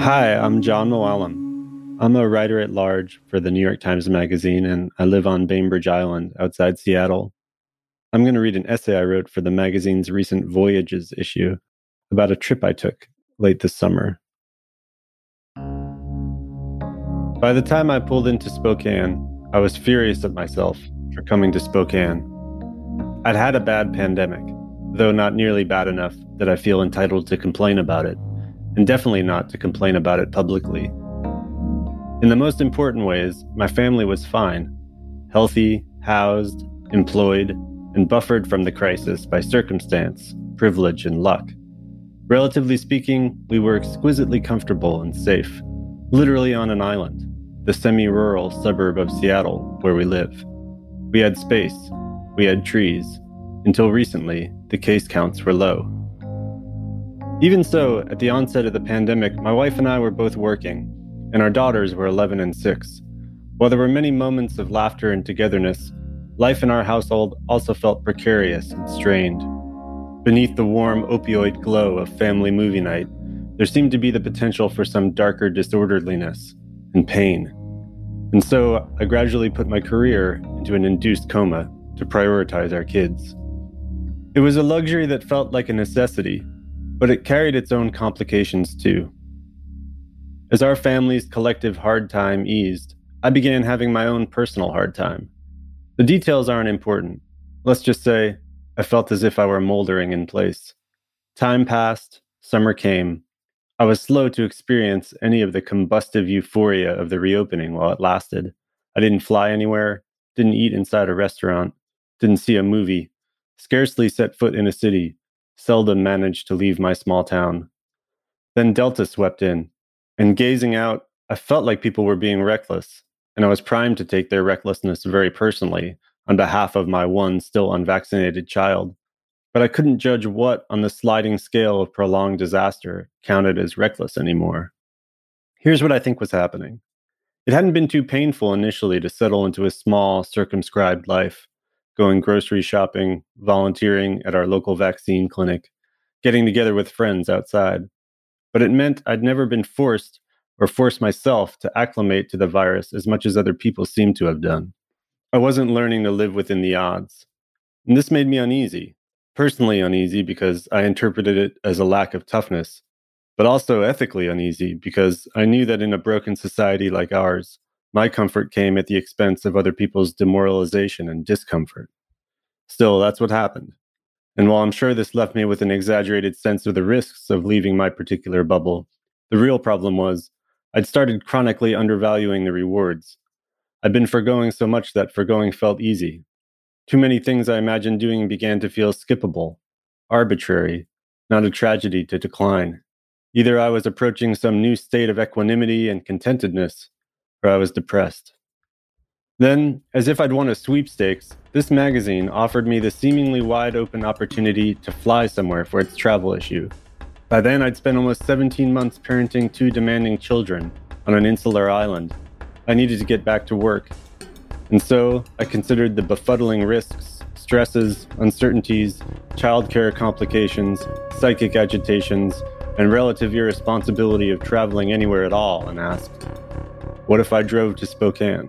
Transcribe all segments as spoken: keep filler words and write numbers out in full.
Hi, I'm John Mooallem. I'm a writer at large for the New York Times Magazine, and I live on Bainbridge Island outside Seattle. I'm going to read an essay I wrote for the magazine's recent Voyages issue about a trip I took late this summer. By the time I pulled into Spokane, I was furious at myself for coming to Spokane. I'd had a bad pandemic, though not nearly bad enough that I feel entitled to complain about it, and definitely not to complain about it publicly. In the most important ways, my family was fine, healthy, housed, employed, and buffered from the crisis by circumstance, privilege, and luck. Relatively speaking, we were exquisitely comfortable and safe, literally on an island, the semi-rural suburb of Seattle where we live. We had space, we had trees. Until recently, the case counts were low. Even so, at the onset of the pandemic, my wife and I were both working, and our daughters were eleven and six. While there were many moments of laughter and togetherness, life in our household also felt precarious and strained. Beneath the warm opioid glow of family movie night, there seemed to be the potential for some darker disorderliness and pain. And so I gradually put my career into an induced coma to prioritize our kids. It was a luxury that felt like a necessity, but it carried its own complications too. As our family's collective hard time eased, I began having my own personal hard time. The details aren't important. Let's just say I felt as if I were moldering in place. Time passed, summer came. I was slow to experience any of the combustive euphoria of the reopening while it lasted. I didn't fly anywhere, didn't eat inside a restaurant, didn't see a movie, scarcely set foot in a city, seldom managed to leave my small town. Then Delta swept in, and gazing out, I felt like people were being reckless, and I was primed to take their recklessness very personally on behalf of my one still unvaccinated child. But I couldn't judge what on the sliding scale of prolonged disaster counted as reckless anymore. Here's what I think was happening. It hadn't been too painful initially to settle into a small, circumscribed life, going grocery shopping, volunteering at our local vaccine clinic, getting together with friends outside. But it meant I'd never been forced or forced myself to acclimate to the virus as much as other people seemed to have done. I wasn't learning to live within the odds. And this made me uneasy, personally uneasy because I interpreted it as a lack of toughness, but also ethically uneasy because I knew that in a broken society like ours, my comfort came at the expense of other people's demoralization and discomfort. Still, that's what happened. And while I'm sure this left me with an exaggerated sense of the risks of leaving my particular bubble, the real problem was I'd started chronically undervaluing the rewards. I'd been forgoing so much that forgoing felt easy. Too many things I imagined doing began to feel skippable, arbitrary, not a tragedy to decline. Either I was approaching some new state of equanimity and contentedness, or I was depressed. Then, as if I'd won a sweepstakes, this magazine offered me the seemingly wide-open opportunity to fly somewhere for its travel issue. By then, I'd spent almost seventeen months parenting two demanding children on an insular island. I needed to get back to work. And so, I considered the befuddling risks, stresses, uncertainties, childcare complications, psychic agitations, and relative irresponsibility of traveling anywhere at all, and asked, what if I drove to Spokane?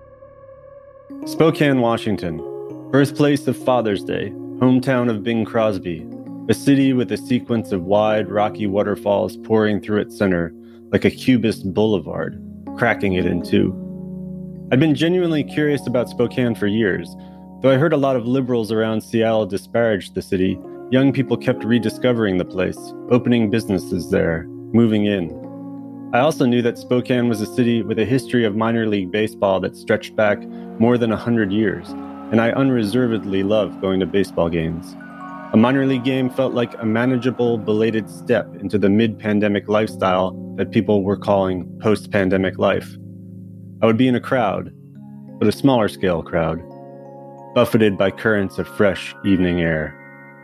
Spokane, Washington, birthplace of Father's Day, hometown of Bing Crosby, a city with a sequence of wide, rocky waterfalls pouring through its center like a cubist boulevard, cracking it in two. I'd been genuinely curious about Spokane for years. Though I heard a lot of liberals around Seattle disparage the city, young people kept rediscovering the place, opening businesses there, moving in. I also knew that Spokane was a city with a history of minor league baseball that stretched back more than a hundred years, and I unreservedly loved going to baseball games. A minor league game felt like a manageable, belated step into the mid-pandemic lifestyle that people were calling post-pandemic life. I would be in a crowd, but a smaller scale crowd, buffeted by currents of fresh evening air.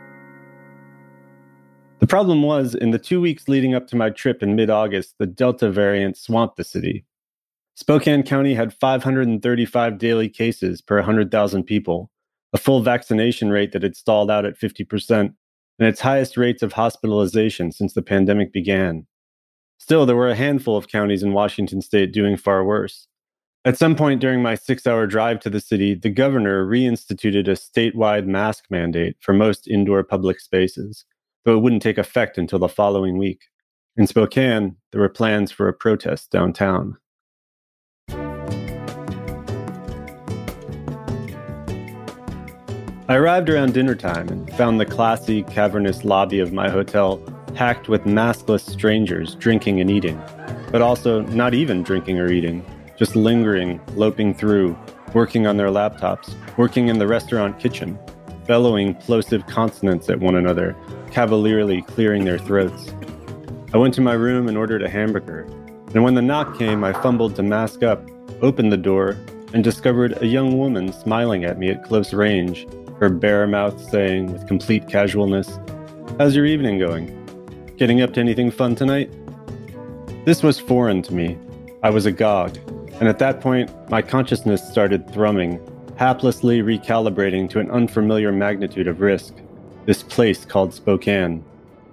The problem was, in the two weeks leading up to my trip in mid-August, the Delta variant swamped the city. Spokane County had five hundred thirty-five daily cases per one hundred thousand people, a full vaccination rate that had stalled out at fifty percent, and its highest rates of hospitalization since the pandemic began. Still, there were a handful of counties in Washington state doing far worse. At some point during my six-hour drive to the city, the governor reinstituted a statewide mask mandate for most indoor public spaces, though it wouldn't take effect until the following week. In Spokane, there were plans for a protest downtown. I arrived around dinner time and found the classy, cavernous lobby of my hotel packed with maskless strangers drinking and eating, but also not even drinking or eating, just lingering, loping through, working on their laptops, working in the restaurant kitchen, bellowing plosive consonants at one another, cavalierly clearing their throats. I went to my room and ordered a hamburger, and when the knock came, I fumbled to mask up, opened the door, and discovered a young woman smiling at me at close range, her bare mouth saying with complete casualness, "How's your evening going? Getting up to anything fun tonight?" This was foreign to me. I was agog, and at that point, my consciousness started thrumming, haplessly recalibrating to an unfamiliar magnitude of risk, this place called Spokane.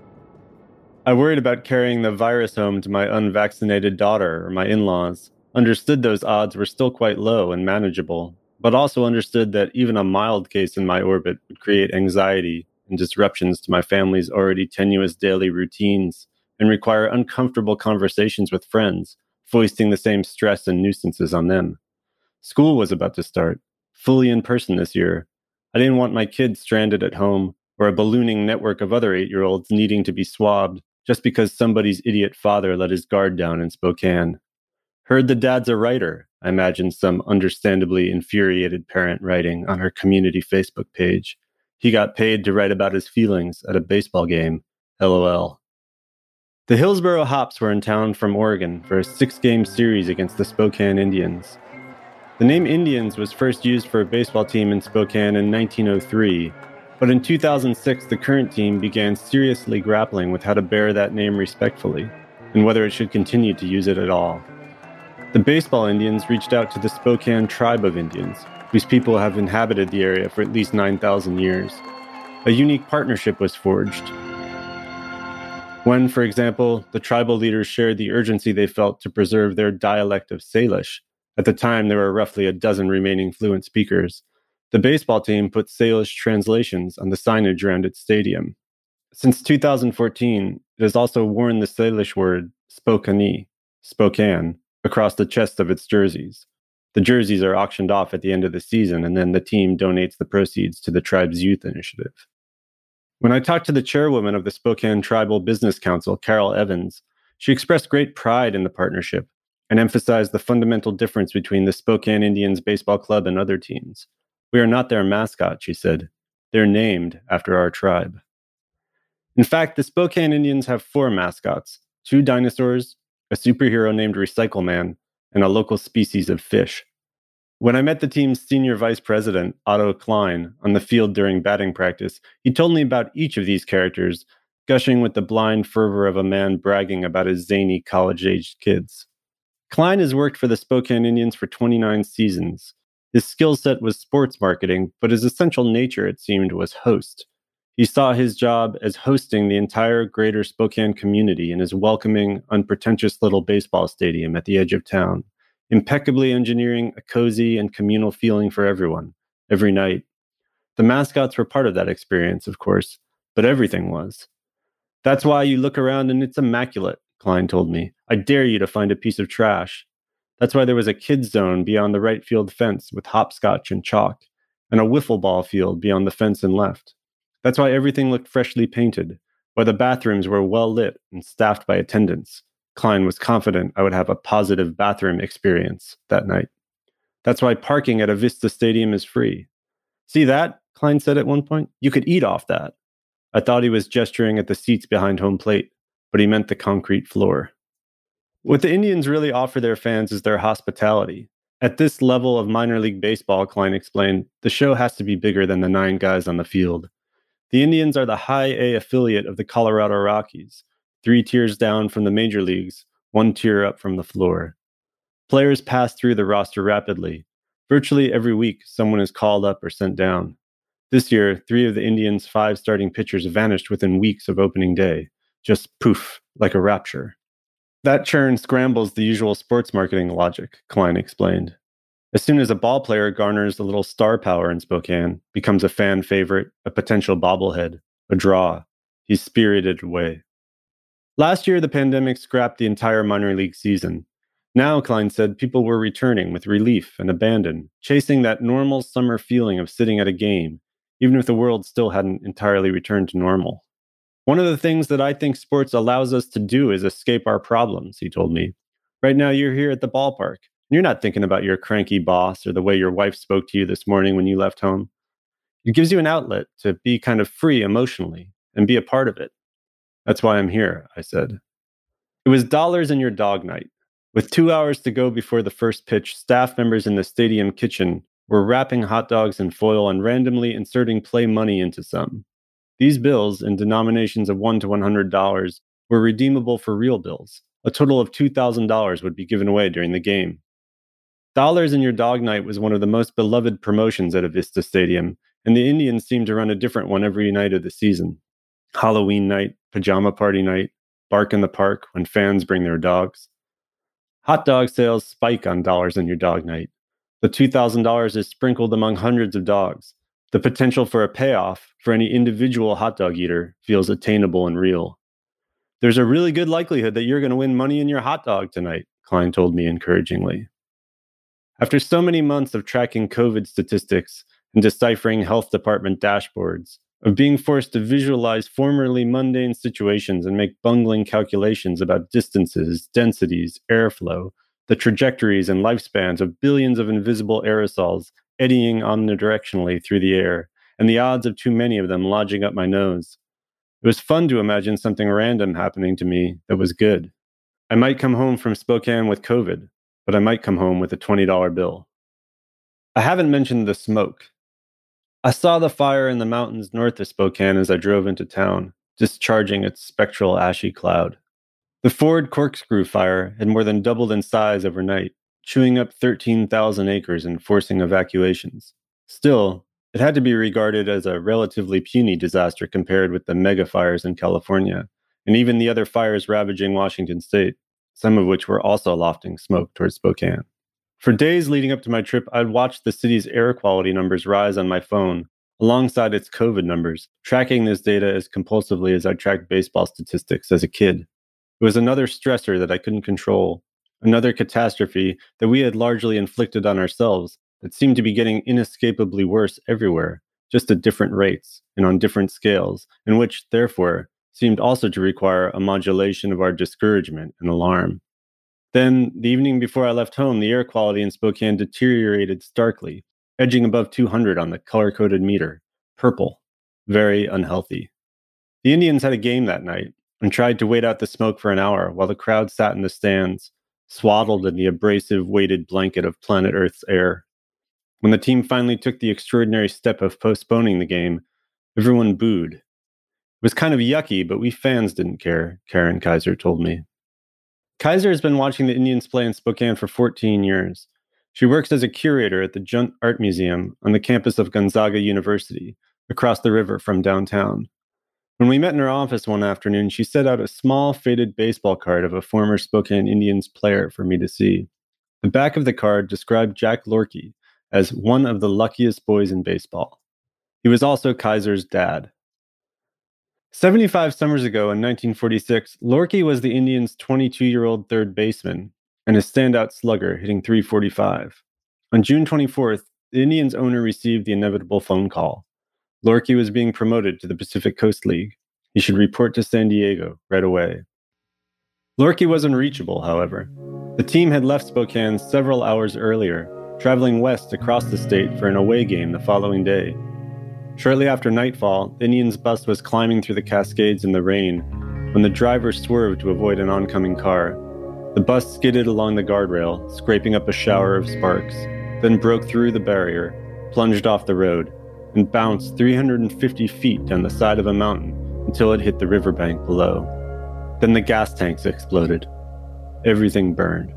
I worried about carrying the virus home to my unvaccinated daughter or my in-laws, understood those odds were still quite low and manageable, but also understood that even a mild case in my orbit would create anxiety and disruptions to my family's already tenuous daily routines and require uncomfortable conversations with friends, foisting the same stress and nuisances on them. School was about to start, fully in person this year. I didn't want my kids stranded at home or a ballooning network of other eight-year-olds needing to be swabbed just because somebody's idiot father let his guard down in Spokane. Heard the dad's a writer, I imagined some understandably infuriated parent writing on her community Facebook page. He got paid to write about his feelings at a baseball game. LOL. The Hillsboro Hops were in town from Oregon for a six-game series against the Spokane Indians. The name Indians was first used for a baseball team in Spokane in nineteen oh three, but in two thousand six the current team began seriously grappling with how to bear that name respectfully, and whether it should continue to use it at all. The baseball Indians reached out to the Spokane tribe of Indians, whose people have inhabited the area for at least nine thousand years. A unique partnership was forged. When, for example, the tribal leaders shared the urgency they felt to preserve their dialect of Salish, at the time there were roughly a dozen remaining fluent speakers, the baseball team put Salish translations on the signage around its stadium. Since two thousand fourteen, it has also worn the Salish word Spokane, Spokane, across the chest of its jerseys. The jerseys are auctioned off at the end of the season, and then the team donates the proceeds to the tribe's youth initiative. When I talked to the chairwoman of the Spokane Tribal Business Council, Carol Evans, she expressed great pride in the partnership and emphasized the fundamental difference between the Spokane Indians Baseball Club and other teams. "We are not their mascot," she said. "They're named after our tribe." In fact, the Spokane Indians have four mascots: two dinosaurs, a superhero named Recycle Man, and a local species of fish. When I met the team's senior vice president, Otto Klein, on the field during batting practice, he told me about each of these characters, gushing with the blind fervor of a man bragging about his zany college-aged kids. Klein has worked for the Spokane Indians for twenty-nine seasons. His skill set was sports marketing, but his essential nature, it seemed, was host. He saw his job as hosting the entire greater Spokane community in his welcoming, unpretentious little baseball stadium at the edge of town, impeccably engineering a cozy and communal feeling for everyone, every night. The mascots were part of that experience, of course, but everything was. "That's why you look around and it's immaculate," Klein told me. "I dare you to find a piece of trash. That's why there was a kids zone beyond the right field fence with hopscotch and chalk, and a wiffle ball field beyond the fence and left. That's why everything looked freshly painted, why the bathrooms were well lit and staffed by attendants." Klein was confident I would have a positive bathroom experience that night. "That's why parking at a Vista Stadium is free. See that?" Klein said at one point. "You could eat off that." I thought he was gesturing at the seats behind home plate, but he meant the concrete floor. What the Indians really offer their fans is their hospitality. At this level of minor league baseball, Klein explained, the show has to be bigger than the nine guys on the field. The Indians are the high A affiliate of the Colorado Rockies, three tiers down from the major leagues, one tier up from the floor. Players pass through the roster rapidly. Virtually every week, someone is called up or sent down. This year, three of the Indians' five starting pitchers vanished within weeks of opening day, just poof, like a rapture. That churn scrambles the usual sports marketing logic, Klein explained. As soon as a ball player garners a little star power in Spokane, becomes a fan favorite, a potential bobblehead, a draw, he's spirited away. Last year, the pandemic scrapped the entire minor league season. Now, Klein said, people were returning with relief and abandon, chasing that normal summer feeling of sitting at a game, even if the world still hadn't entirely returned to normal. One of the things that I think sports allows us to do is escape our problems, he told me. Right now, you're here at the ballpark. You're not thinking about your cranky boss or the way your wife spoke to you this morning when you left home. It gives you an outlet to be kind of free emotionally and be a part of it. That's why I'm here, I said. It was dollars in your dog night. With two hours to go before the first pitch, staff members in the stadium kitchen were wrapping hot dogs in foil and randomly inserting play money into some. These bills, in denominations of one to one hundred dollars, were redeemable for real bills. A total of two thousand dollars would be given away during the game. Dollars in Your Dog Night was one of the most beloved promotions at Avista Stadium, and the Indians seemed to run a different one every night of the season. Halloween night, pajama party night, bark in the park when fans bring their dogs. Hot dog sales spike on Dollars in Your Dog Night. The two thousand dollars is sprinkled among hundreds of dogs. The potential for a payoff for any individual hot dog eater feels attainable and real. There's a really good likelihood that you're going to win money in your hot dog tonight, Klein told me encouragingly. After so many months of tracking COVID statistics and deciphering health department dashboards, of being forced to visualize formerly mundane situations and make bungling calculations about distances, densities, airflow, the trajectories and lifespans of billions of invisible aerosols eddying omnidirectionally through the air, and the odds of too many of them lodging up my nose. It was fun to imagine something random happening to me that was good. I might come home from Spokane with COVID, but I might come home with a twenty dollar bill. I haven't mentioned the smoke. I saw the fire in the mountains north of Spokane as I drove into town, discharging its spectral ashy cloud. The Ford Corkscrew fire had more than doubled in size overnight, chewing up thirteen thousand acres and forcing evacuations. Still, it had to be regarded as a relatively puny disaster compared with the mega fires in California, and even the other fires ravaging Washington state, some of which were also lofting smoke towards Spokane. For days leading up to my trip, I'd watched the city's air quality numbers rise on my phone, alongside its COVID numbers, tracking this data as compulsively as I tracked baseball statistics as a kid. It was another stressor that I couldn't control, another catastrophe that we had largely inflicted on ourselves that seemed to be getting inescapably worse everywhere, just at different rates and on different scales, and which, therefore, seemed also to require a modulation of our discouragement and alarm. Then, the evening before I left home, the air quality in Spokane deteriorated starkly, edging above two hundred on the color-coded meter. Purple. Very unhealthy. The Indians had a game that night and tried to wait out the smoke for an hour while the crowd sat in the stands, swaddled in the abrasive weighted blanket of planet Earth's air. When the team finally took the extraordinary step of postponing the game, everyone booed. It was kind of yucky, but we fans didn't care, Karen Kaiser told me. Kaiser has been watching the Indians play in Spokane for fourteen years. She works as a curator at the Junt Art Museum on the campus of Gonzaga University, across the river from downtown. When we met in her office one afternoon, she set out a small, faded baseball card of a former Spokane Indians player for me to see. The back of the card described Jack Lorkie as one of the luckiest boys in baseball. He was also Kaiser's dad. seventy-five summers ago in nineteen forty-six, Lorkie was the Indians' twenty-two-year-old third baseman and a standout slugger hitting three forty-five. On June twenty-fourth, the Indians' owner received the inevitable phone call. Lorkie was being promoted to the Pacific Coast League. He should report to San Diego right away. Lorkie was unreachable, however. The team had left Spokane several hours earlier, traveling west across the state for an away game the following day. Shortly after nightfall, the Indians' bus was climbing through the Cascades in the rain when the driver swerved to avoid an oncoming car. The bus skidded along the guardrail, scraping up a shower of sparks, then broke through the barrier, plunged off the road, and bounced three hundred fifty feet down the side of a mountain until it hit the riverbank below. Then the gas tanks exploded. Everything burned.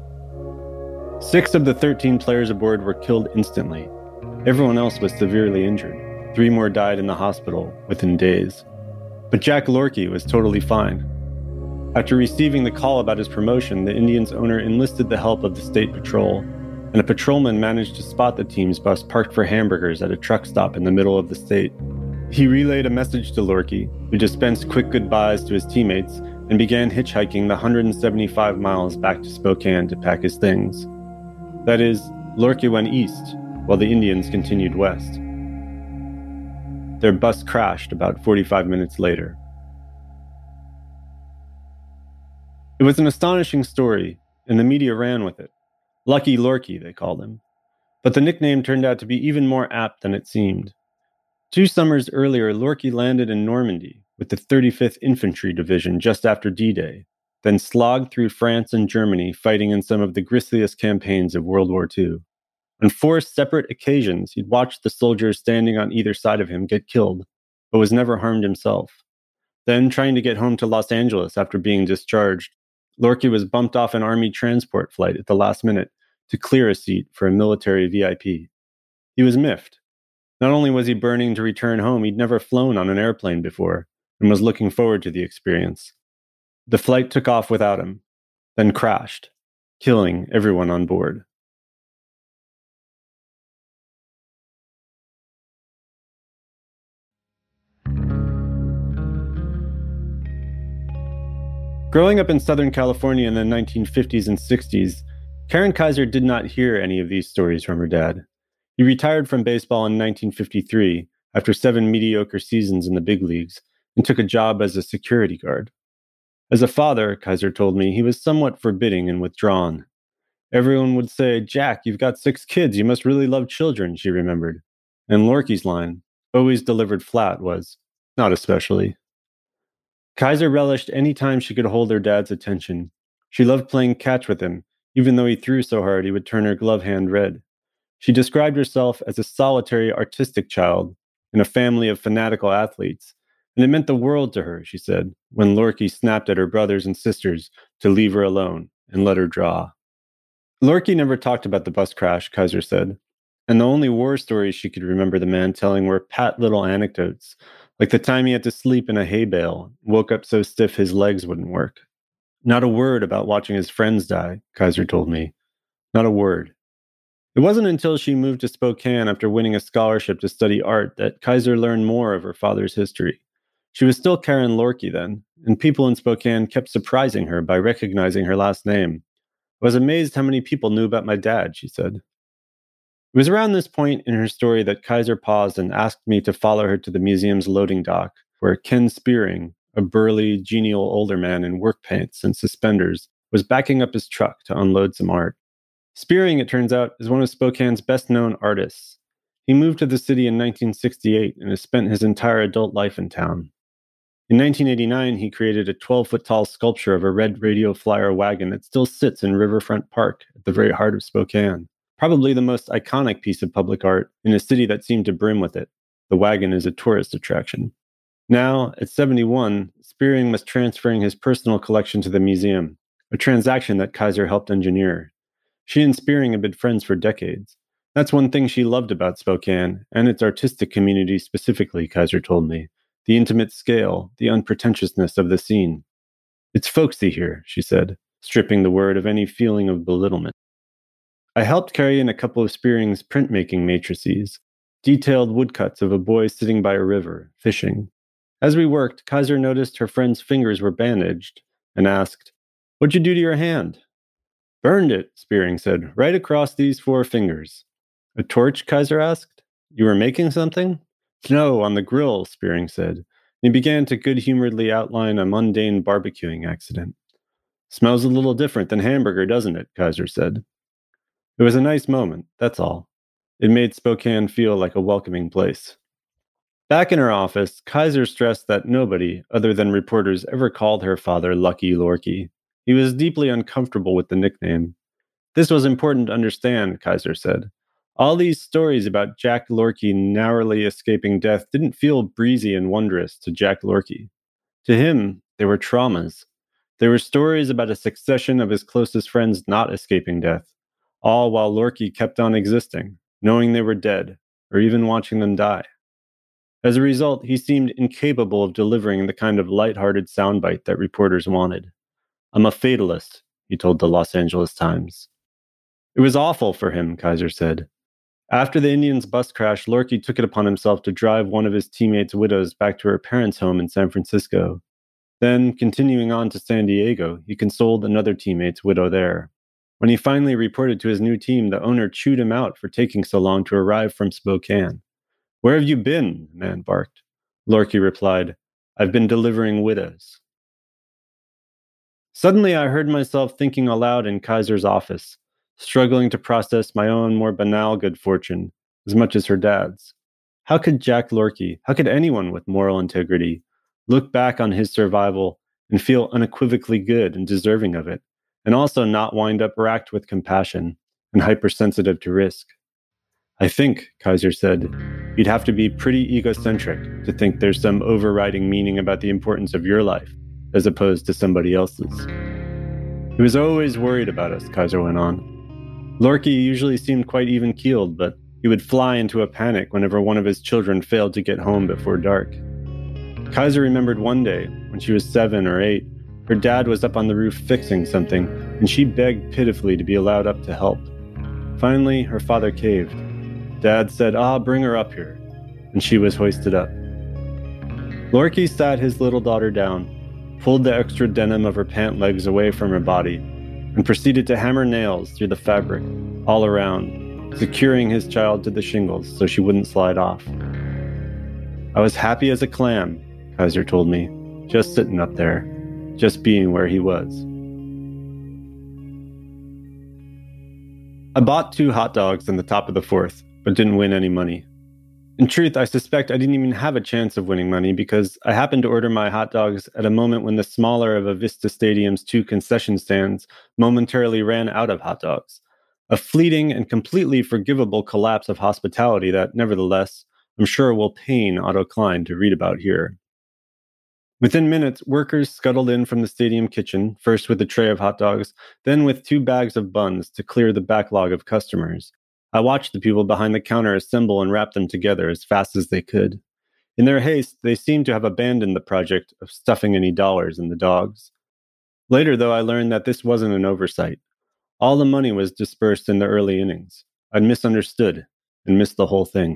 Six of the thirteen players aboard were killed instantly. Everyone else was severely injured. Three more died in the hospital within days. But Jack Lorkie was totally fine. After receiving the call about his promotion, the Indians' owner enlisted the help of the state patrol, and a patrolman managed to spot the team's bus parked for hamburgers at a truck stop in the middle of the state. He relayed a message to Lorkie, who dispensed quick goodbyes to his teammates and began hitchhiking the one hundred seventy-five miles back to Spokane to pack his things. That is, Lorkie went east, while the Indians continued west. Their bus crashed about forty-five minutes later. It was an astonishing story, and the media ran with it. Lucky Lorkie, they called him. But the nickname turned out to be even more apt than it seemed. Two summers earlier, Lorkie landed in Normandy with the thirty-fifth Infantry Division just after D-Day, then slogged through France and Germany fighting in some of the grisliest campaigns of World War Two. On four separate occasions, he'd watched the soldiers standing on either side of him get killed, but was never harmed himself. Then, trying to get home to Los Angeles after being discharged, Lorkie was bumped off an Army transport flight at the last minute to clear a seat for a military V I P. He was miffed. Not only was he burning to return home, he'd never flown on an airplane before and was looking forward to the experience. The flight took off without him, then crashed, killing everyone on board. Growing up in Southern California in the nineteen fifties and sixties, Karen Kaiser did not hear any of these stories from her dad. He retired from baseball in nineteen fifty-three after seven mediocre seasons in the big leagues and took a job as a security guard. As a father, Kaiser told me, he was somewhat forbidding and withdrawn. Everyone would say, "Jack, you've got six kids. You must really love children," she remembered. And Lorkie's line, always delivered flat, was, "Not especially." Kaiser relished any time she could hold her dad's attention. She loved playing catch with him, even though he threw so hard he would turn her glove hand red. She described herself as a solitary artistic child in a family of fanatical athletes, and it meant the world to her, she said, when Lorkie snapped at her brothers and sisters to leave her alone and let her draw. Lorkie never talked about the bus crash, Kaiser said, and the only war stories she could remember the man telling were pat little anecdotes, like the time he had to sleep in a hay bale, woke up so stiff his legs wouldn't work. Not a word about watching his friends die, Kaiser told me. Not a word. It wasn't until she moved to Spokane after winning a scholarship to study art that Kaiser learned more of her father's history. She was still Karen Lorkie then, and people in Spokane kept surprising her by recognizing her last name. I was amazed how many people knew about my dad, she said. It was around this point in her story that Kaiser paused and asked me to follow her to the museum's loading dock, where Ken Spearing, a burly, genial older man in work pants and suspenders, was backing up his truck to unload some art. Spearing, it turns out, is one of Spokane's best-known artists. He moved to the city in nineteen sixty-eight and has spent his entire adult life in town. In nineteen eighty-nine, he created a twelve-foot-tall sculpture of a red radio flyer wagon that still sits in Riverfront Park at the very heart of Spokane. Probably the most iconic piece of public art in a city that seemed to brim with it. The wagon is a tourist attraction. Now, at seventy-one, Spearing was transferring his personal collection to the museum, a transaction that Kaiser helped engineer. She and Spearing had been friends for decades. That's one thing she loved about Spokane, and its artistic community specifically, Kaiser told me. The intimate scale, the unpretentiousness of the scene. "It's folksy here," she said, stripping the word of any feeling of belittlement. I helped carry in a couple of Spearing's printmaking matrices, detailed woodcuts of a boy sitting by a river, fishing. As we worked, Kaiser noticed her friend's fingers were bandaged and asked, "What'd you do to your hand?" "Burned it," Spearing said, "right across these four fingers." "A torch?" Kaiser asked. "You were making something?" "No, on the grill," Spearing said. And he began to good-humoredly outline a mundane barbecuing accident. "Smells a little different than hamburger, doesn't it?" Kaiser said. It was a nice moment, that's all. It made Spokane feel like a welcoming place. Back in her office, Kaiser stressed that nobody, other than reporters, ever called her father Lucky Lorkie. He was deeply uncomfortable with the nickname. This was important to understand, Kaiser said. All these stories about Jack Lorkie narrowly escaping death didn't feel breezy and wondrous to Jack Lorkie. To him, they were traumas. They were stories about a succession of his closest friends not escaping death, all while Lorkie kept on existing, knowing they were dead, or even watching them die. As a result, he seemed incapable of delivering the kind of lighthearted soundbite that reporters wanted. I'm a fatalist, he told the Los Angeles Times. It was awful for him, Kaiser said. After the Indians' bus crash, Lorkie took it upon himself to drive one of his teammates' widows back to her parents' home in San Francisco. Then, continuing on to San Diego, he consoled another teammate's widow there. When he finally reported to his new team, the owner chewed him out for taking so long to arrive from Spokane. Where have you been? The man barked. Lorkie replied, I've been delivering widows. Suddenly, I heard myself thinking aloud in Kaiser's office, struggling to process my own more banal good fortune as much as her dad's. How could Jack Lorkie, how could anyone with moral integrity, look back on his survival and feel unequivocally good and deserving of it, and also not wind up racked with compassion and hypersensitive to risk? I think, Kaiser said, you'd have to be pretty egocentric to think there's some overriding meaning about the importance of your life as opposed to somebody else's. He was always worried about us, Kaiser went on. Lorkie usually seemed quite even-keeled, but he would fly into a panic whenever one of his children failed to get home before dark. Kaiser remembered one day, when she was seven or eight, her dad was up on the roof fixing something, and she begged pitifully to be allowed up to help. Finally, her father caved. Dad said, ah, bring her up here, and she was hoisted up. Lorkie sat his little daughter down, pulled the extra denim of her pant legs away from her body, and proceeded to hammer nails through the fabric all around, securing his child to the shingles so she wouldn't slide off. I was happy as a clam, Kaiser told me, just sitting up there, just being where he was. I bought two hot dogs in the top of the fourth, but didn't win any money. In truth, I suspect I didn't even have a chance of winning money because I happened to order my hot dogs at a moment when the smaller of Avista Stadium's two concession stands momentarily ran out of hot dogs. A fleeting and completely forgivable collapse of hospitality that, nevertheless, I'm sure will pain Otto Klein to read about here. Within minutes, workers scuttled in from the stadium kitchen, first with a tray of hot dogs, then with two bags of buns to clear the backlog of customers. I watched the people behind the counter assemble and wrap them together as fast as they could. In their haste, they seemed to have abandoned the project of stuffing any dollars in the dogs. Later, though, I learned that this wasn't an oversight. All the money was dispersed in the early innings. I'd misunderstood and missed the whole thing.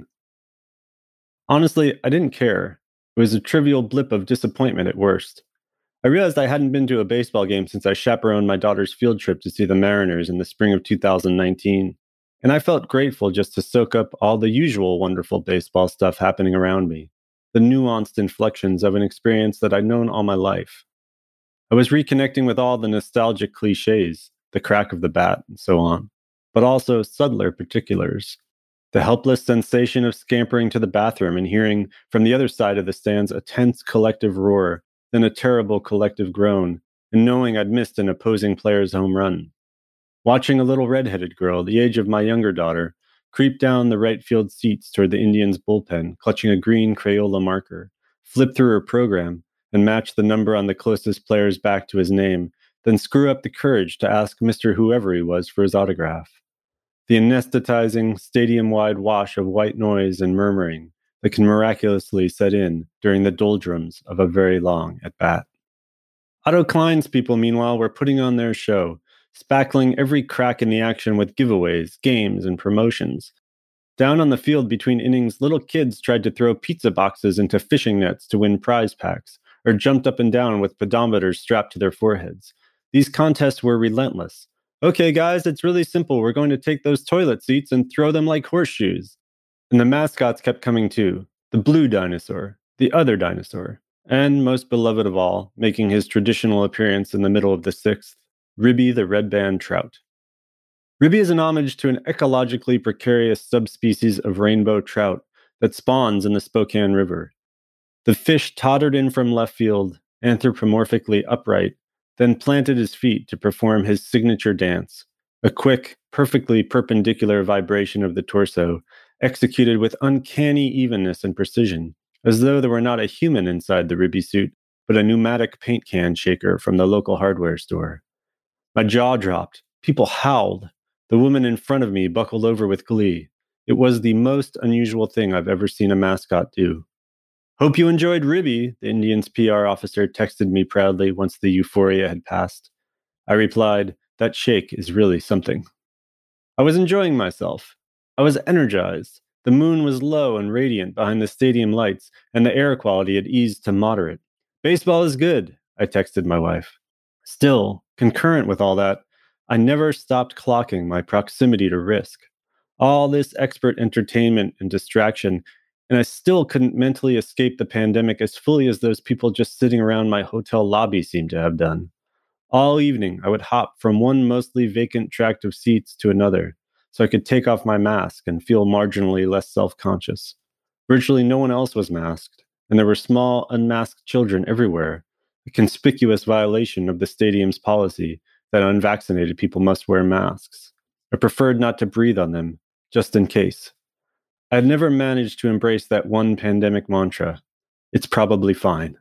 Honestly, I didn't care. It was a trivial blip of disappointment at worst. I realized I hadn't been to a baseball game since I chaperoned my daughter's field trip to see the Mariners in the spring of two thousand nineteen. And I felt grateful just to soak up all the usual wonderful baseball stuff happening around me, the nuanced inflections of an experience that I'd known all my life. I was reconnecting with all the nostalgic cliches, the crack of the bat, and so on, but also subtler particulars. The helpless sensation of scampering to the bathroom and hearing from the other side of the stands a tense collective roar, then a terrible collective groan, and knowing I'd missed an opposing player's home run. Watching a little red-headed girl, the age of my younger daughter, creep down the right field seats toward the Indians' bullpen, clutching a green Crayola marker, flip through her program, and match the number on the closest player's back to his name, then screw up the courage to ask Mister Whoever he was for his autograph. The anesthetizing, stadium-wide wash of white noise and murmuring that can miraculously set in during the doldrums of a very long at-bat. Otto Klein's people, meanwhile, were putting on their show, spackling every crack in the action with giveaways, games, and promotions. Down on the field between innings, little kids tried to throw pizza boxes into fishing nets to win prize packs, or jumped up and down with pedometers strapped to their foreheads. These contests were relentless. Okay, guys, it's really simple. We're going to take those toilet seats and throw them like horseshoes. And the mascots kept coming too. The blue dinosaur, the other dinosaur, and most beloved of all, making his traditional appearance in the middle of the sixth, Ribby the red-band trout. Ribby is an homage to an ecologically precarious subspecies of rainbow trout that spawns in the Spokane River. The fish tottered in from left field, anthropomorphically upright, then planted his feet to perform his signature dance, a quick, perfectly perpendicular vibration of the torso, executed with uncanny evenness and precision, as though there were not a human inside the Ribby suit, but a pneumatic paint can shaker from the local hardware store. My jaw dropped. People howled. The woman in front of me buckled over with glee. It was the most unusual thing I've ever seen a mascot do. Hope you enjoyed Ribby, the Indians' P R officer texted me proudly once the euphoria had passed. I replied, "That shake is really something." I was enjoying myself. I was energized. The moon was low and radiant behind the stadium lights, and the air quality had eased to moderate. "Baseball is good," I texted my wife. Still, concurrent with all that, I never stopped clocking my proximity to risk. All this expert entertainment and distraction, and I still couldn't mentally escape the pandemic as fully as those people just sitting around my hotel lobby seemed to have done. All evening, I would hop from one mostly vacant tract of seats to another, so I could take off my mask and feel marginally less self-conscious. Virtually no one else was masked, and there were small, unmasked children everywhere, a conspicuous violation of the stadium's policy that unvaccinated people must wear masks. I preferred not to breathe on them, just in case. I had never managed to embrace that one pandemic mantra: it's probably fine.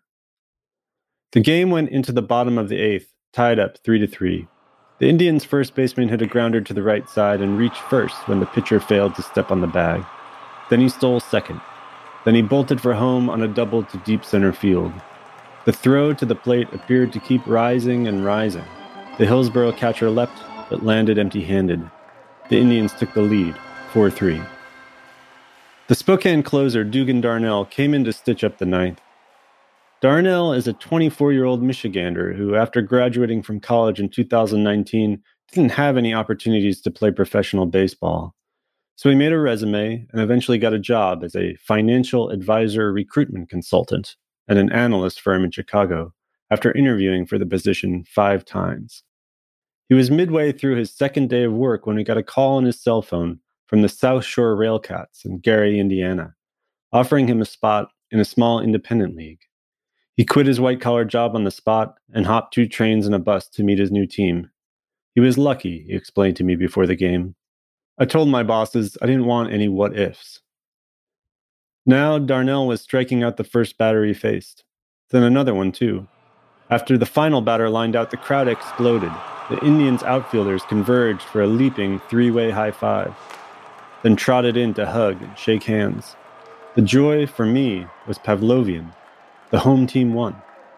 The game went into the bottom of the eighth, tied up three to three. The Indians' first baseman hit a grounder to the right side and reached first when the pitcher failed to step on the bag. Then he stole second. Then he bolted for home on a double to deep center field. The throw to the plate appeared to keep rising and rising. The Hillsborough catcher leapt, but landed empty-handed. The Indians took the lead, four three. The Spokane closer, Dugan Darnell, came in to stitch up the ninth. Darnell is a twenty-four-year-old Michigander who, after graduating from college in two thousand nineteen, didn't have any opportunities to play professional baseball. So he made a resume and eventually got a job as a financial advisor recruitment consultant at an analyst firm in Chicago after interviewing for the position five times. He was midway through his second day of work when he got a call on his cell phone from the South Shore Railcats in Gary, Indiana, offering him a spot in a small independent league. He quit his white-collar job on the spot and hopped two trains and a bus to meet his new team. He was lucky, he explained to me before the game. I told my bosses I didn't want any what-ifs. Now Darnell was striking out the first batter he faced. Then another one, too. After the final batter lined out, the crowd exploded. The Indians' outfielders converged for a leaping three-way high-five, then trotted in to hug and shake hands. The joy, for me, was Pavlovian. The home team won.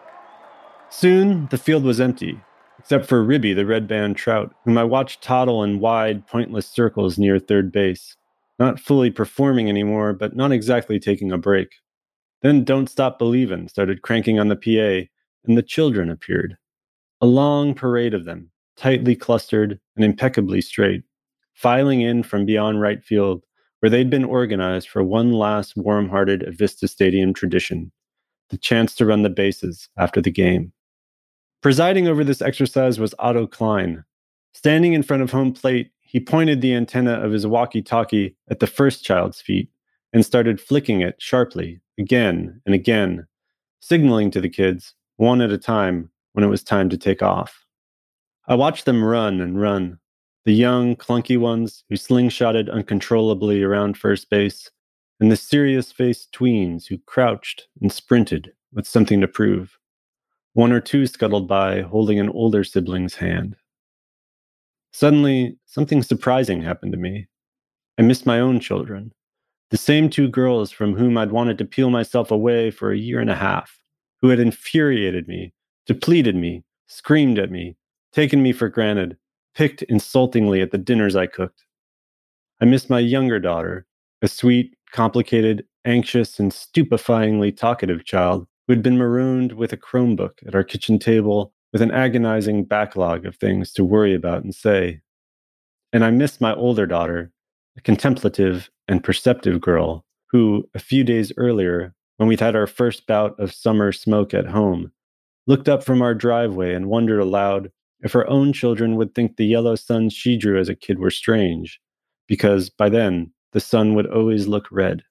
Soon, the field was empty, except for Ribby, the red-band trout, whom I watched toddle in wide, pointless circles near third base, not fully performing anymore, but not exactly taking a break. Then Don't Stop Believin' started cranking on the P A, and the children appeared. A long parade of them, tightly clustered and impeccably straight, filing in from beyond right field, where they'd been organized for one last warm-hearted Avista Stadium tradition, the chance to run the bases after the game. Presiding over this exercise was Otto Klein. Standing in front of home plate, he pointed the antenna of his walkie-talkie at the first child's feet and started flicking it sharply, again and again, signaling to the kids, one at a time, when it was time to take off. I watched them run and run, the young, clunky ones who slingshotted uncontrollably around first base, and the serious-faced tweens who crouched and sprinted with something to prove. One or two scuttled by, holding an older sibling's hand. Suddenly, something surprising happened to me. I missed my own children, the same two girls from whom I'd wanted to peel myself away for a year and a half, who had infuriated me, depleted me, screamed at me, taken me for granted, picked insultingly at the dinners I cooked. I missed my younger daughter, a sweet, complicated, anxious, and stupefyingly talkative child who had been marooned with a Chromebook at our kitchen table with an agonizing backlog of things to worry about and say. And I missed my older daughter, a contemplative and perceptive girl who, a few days earlier, when we'd had our first bout of summer smoke at home, looked up from our driveway and wondered aloud if her own children would think the yellow suns she drew as a kid were strange, because by then, the sun would always look red.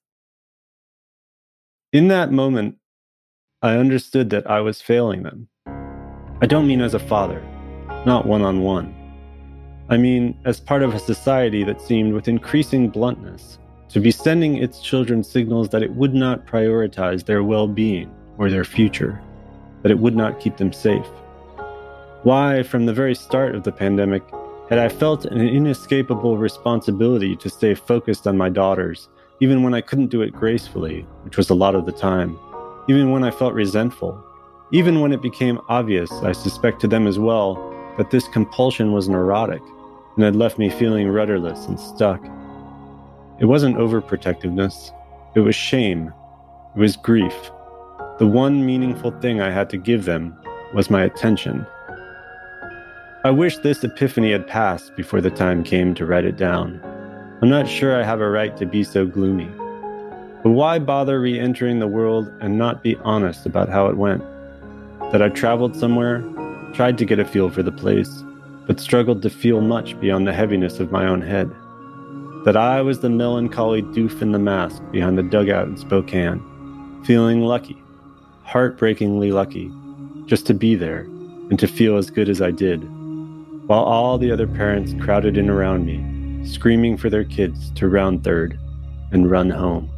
In that moment, I understood that I was failing them. I don't mean as a father, not one-on-one. I mean as part of a society that seemed, with increasing bluntness, to be sending its children signals that it would not prioritize their well-being or their future, that it would not keep them safe. Why, from the very start of the pandemic, had I felt an inescapable responsibility to stay focused on my daughters, even when I couldn't do it gracefully, which was a lot of the time, even when I felt resentful, even when it became obvious, I suspect to them as well, that this compulsion was neurotic and had left me feeling rudderless and stuck. It wasn't overprotectiveness. It was shame. It was grief. The one meaningful thing I had to give them was my attention. I wish this epiphany had passed before the time came to write it down. I'm not sure I have a right to be so gloomy. But why bother re-entering the world and not be honest about how it went? That I traveled somewhere, tried to get a feel for the place, but struggled to feel much beyond the heaviness of my own head. That I was the melancholy doof in the mask behind the dugout in Spokane, feeling lucky, heartbreakingly lucky, just to be there and to feel as good as I did, while all the other parents crowded in around me, screaming for their kids to round third and run home.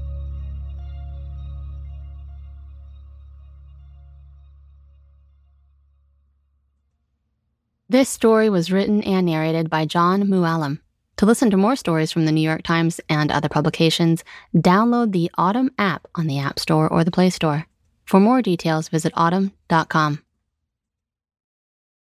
This story was written and narrated by John Mooallem. To listen to more stories from the New York Times and other publications, download the Audm app on the App Store or the Play Store. For more details, visit audm dot com.